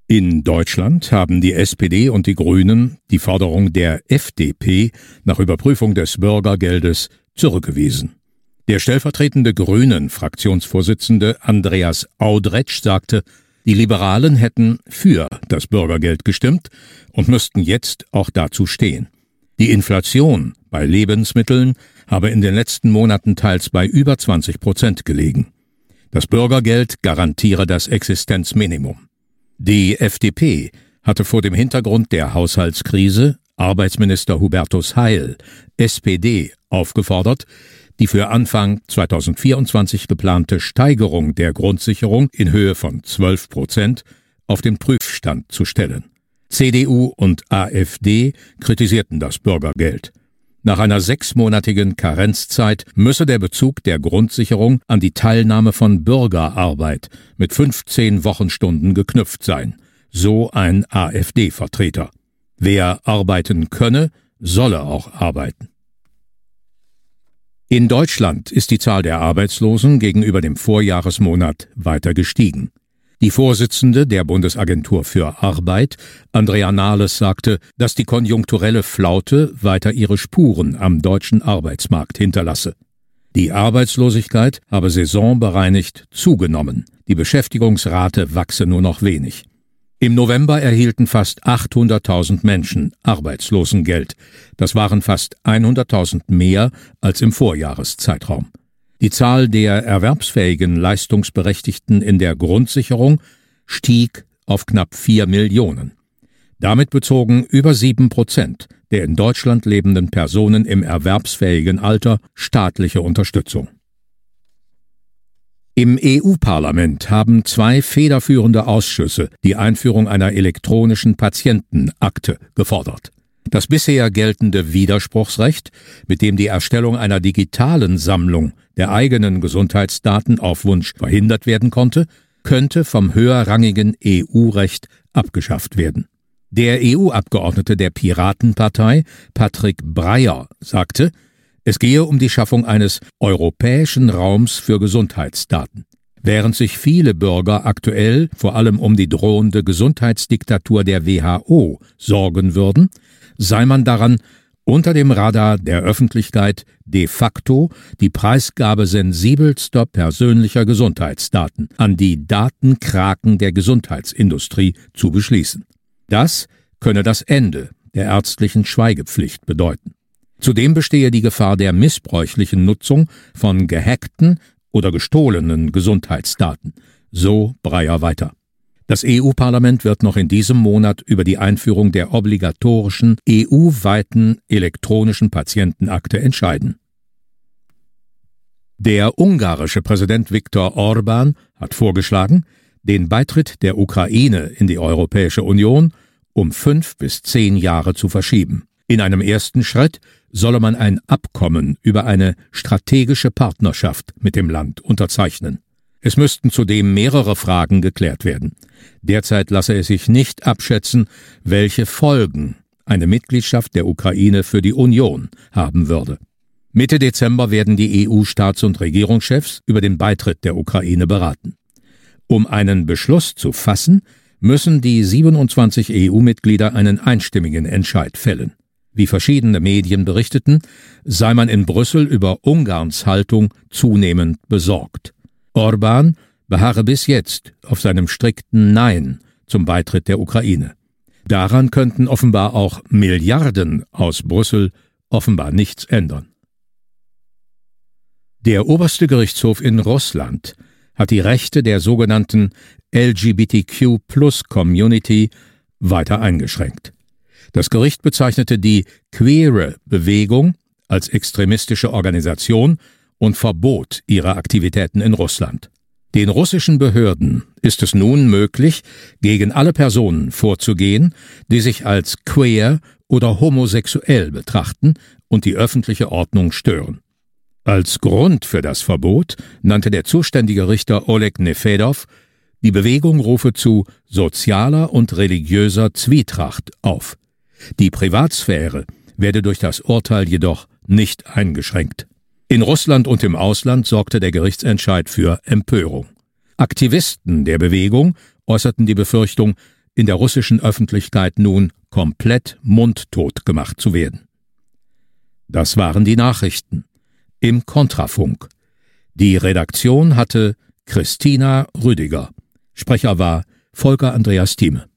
In Deutschland haben die SPD und die Grünen die Forderung der FDP nach Überprüfung des Bürgergeldes zurückgewiesen. Der stellvertretende Grünen-Fraktionsvorsitzende Andreas Audretsch sagte, die Liberalen hätten für das Bürgergeld gestimmt und müssten jetzt auch dazu stehen. Die Inflation bei Lebensmitteln habe in den letzten Monaten teils bei über 20% gelegen. Das Bürgergeld garantiere das Existenzminimum. Die FDP hatte vor dem Hintergrund der Haushaltskrise Arbeitsminister Hubertus Heil, SPD, aufgefordert, die für Anfang 2024 geplante Steigerung der Grundsicherung in Höhe von 12% auf den Prüfstand zu stellen. CDU und AfD kritisierten das Bürgergeld. Nach einer 6-monatigen Karenzzeit müsse der Bezug der Grundsicherung an die Teilnahme von Bürgerarbeit mit 15 Wochenstunden geknüpft sein, so ein AfD-Vertreter. Wer arbeiten könne, solle auch arbeiten. In Deutschland ist die Zahl der Arbeitslosen gegenüber dem Vorjahresmonat weiter gestiegen. Die Vorsitzende der Bundesagentur für Arbeit, Andrea Nahles, sagte, dass die konjunkturelle Flaute weiter ihre Spuren am deutschen Arbeitsmarkt hinterlasse. Die Arbeitslosigkeit habe saisonbereinigt zugenommen. Die Beschäftigungsrate wachse nur noch wenig. Im November erhielten fast 800.000 Menschen Arbeitslosengeld. Das waren fast 100.000 mehr als im Vorjahreszeitraum. Die Zahl der erwerbsfähigen Leistungsberechtigten in der Grundsicherung stieg auf knapp 4 Millionen. Damit bezogen über 7% der in Deutschland lebenden Personen im erwerbsfähigen Alter staatliche Unterstützung. Im EU-Parlament haben 2 federführende Ausschüsse die Einführung einer elektronischen Patientenakte gefordert. Das bisher geltende Widerspruchsrecht, mit dem die Erstellung einer digitalen Sammlung der eigenen Gesundheitsdaten auf Wunsch verhindert werden konnte, könnte vom höherrangigen EU-Recht abgeschafft werden. Der EU-Abgeordnete der Piratenpartei, Patrick Breyer, sagte, es gehe um die Schaffung eines europäischen Raums für Gesundheitsdaten. Während sich viele Bürger aktuell vor allem um die drohende Gesundheitsdiktatur der WHO sorgen würden, sei man daran, unter dem Radar der Öffentlichkeit de facto die Preisgabe sensibelster persönlicher Gesundheitsdaten an die Datenkraken der Gesundheitsindustrie zu beschließen. Das könne das Ende der ärztlichen Schweigepflicht bedeuten. Zudem bestehe die Gefahr der missbräuchlichen Nutzung von gehackten oder gestohlenen Gesundheitsdaten, so Breyer weiter. Das EU-Parlament wird noch in diesem Monat über die Einführung der obligatorischen EU-weiten elektronischen Patientenakte entscheiden. Der ungarische Präsident Viktor Orbán hat vorgeschlagen, den Beitritt der Ukraine in die Europäische Union um 5 bis 10 Jahre zu verschieben. In einem ersten Schritt solle man ein Abkommen über eine strategische Partnerschaft mit dem Land unterzeichnen. Es müssten zudem mehrere Fragen geklärt werden. Derzeit lasse es sich nicht abschätzen, welche Folgen eine Mitgliedschaft der Ukraine für die Union haben würde. Mitte Dezember werden die EU-Staats- und Regierungschefs über den Beitritt der Ukraine beraten. Um einen Beschluss zu fassen, müssen die 27 EU-Mitglieder einen einstimmigen Entscheid fällen. Wie verschiedene Medien berichteten, sei man in Brüssel über Ungarns Haltung zunehmend besorgt. Orbán beharre bis jetzt auf seinem strikten Nein zum Beitritt der Ukraine. Daran könnten offenbar auch Milliarden aus Brüssel offenbar nichts ändern. Der oberste Gerichtshof in Russland hat die Rechte der sogenannten LGBTQ-Plus-Community weiter eingeschränkt. Das Gericht bezeichnete die queere Bewegung als extremistische Organisation und verbot ihre Aktivitäten in Russland. Den russischen Behörden ist es nun möglich, gegen alle Personen vorzugehen, die sich als queer oder homosexuell betrachten und die öffentliche Ordnung stören. Als Grund für das Verbot nannte der zuständige Richter Oleg Nefedov, die Bewegung rufe zu sozialer und religiöser Zwietracht auf. Die Privatsphäre werde durch das Urteil jedoch nicht eingeschränkt. In Russland und im Ausland sorgte der Gerichtsentscheid für Empörung. Aktivisten der Bewegung äußerten die Befürchtung, in der russischen Öffentlichkeit nun komplett mundtot gemacht zu werden. Das waren die Nachrichten im Kontrafunk. Die Redaktion hatte Christina Rüdiger. Sprecher war Volker Andreas Thieme.